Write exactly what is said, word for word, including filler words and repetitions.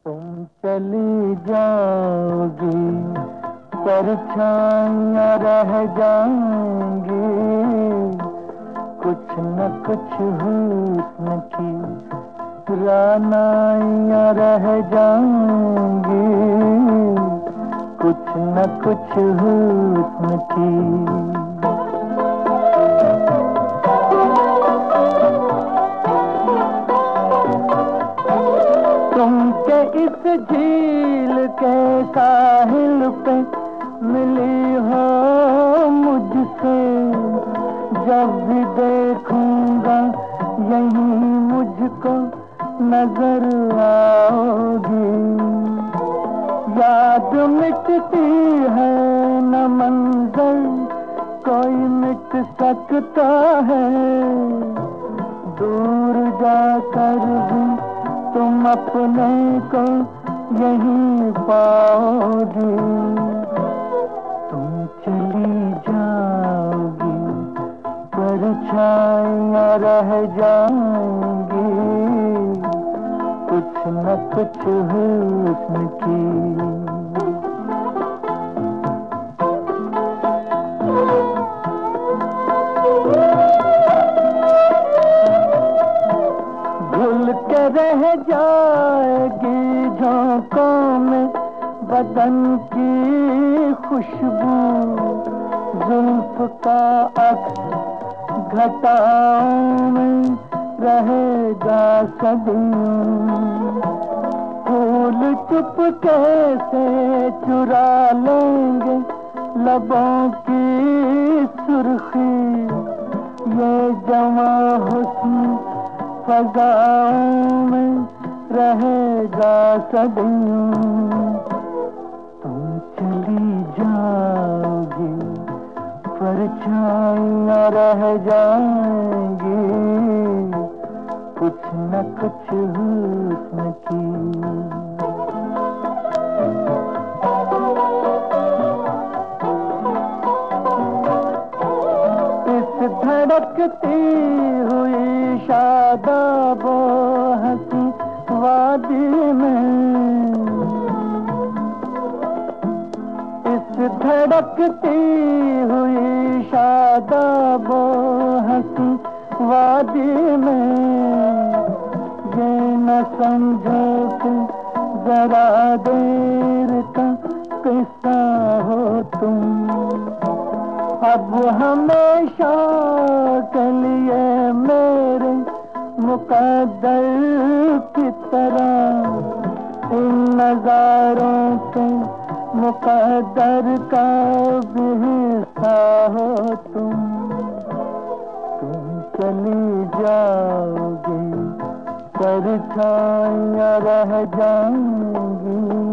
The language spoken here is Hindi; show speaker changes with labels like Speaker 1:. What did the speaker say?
Speaker 1: तुम चली जाओगी, परछाइयाँ रह जाएंगी, कुछ न कुछ हुस्न की रानाइयाँ रह जाएंगी, कुछ न कुछ हुस्न की। तुमके इस झील के साहिल पे मिली हो मुझसे, जब भी देखूंगा यहीं मुझको नजर आओगी। याद मिटती है न मंजर कोई मिट सकता है, दूर जाकर भी तुम अपने को यहीं पाओगी। तुम चली जाओगी, परछाइयाँ रह जाएंगी, कुछ न कुछ हुस्न की। भूल के रह जाएगी झोंकों में बदन की खुशबू, जुल्फ का अक्स घटाओं में रहेगा सदियों। फूल चुपके से चुरा लेंगे लबों की सुर्खी, ये जवां हुस्न फज़ाओं में रहेगा सदियों। तुम चली जाओगी, परछाइयाँ रह जाएंगी, कुछ न कुछ हुस्न की। इस धड़कती हुई शादाबो हंसी वादी में, इस धड़कती हुई शादाबो हंसी वादी में, ये न समझो कि जरा देर का किस्सा हो तुम, अब हमेशा के लिए मेरे मुकद्दर की तरह, इन नजारों के मुकद्दर का भी हिस्सा हो तुम। तुम चली जाओगी, परछाइयाँ रह जाएंगी,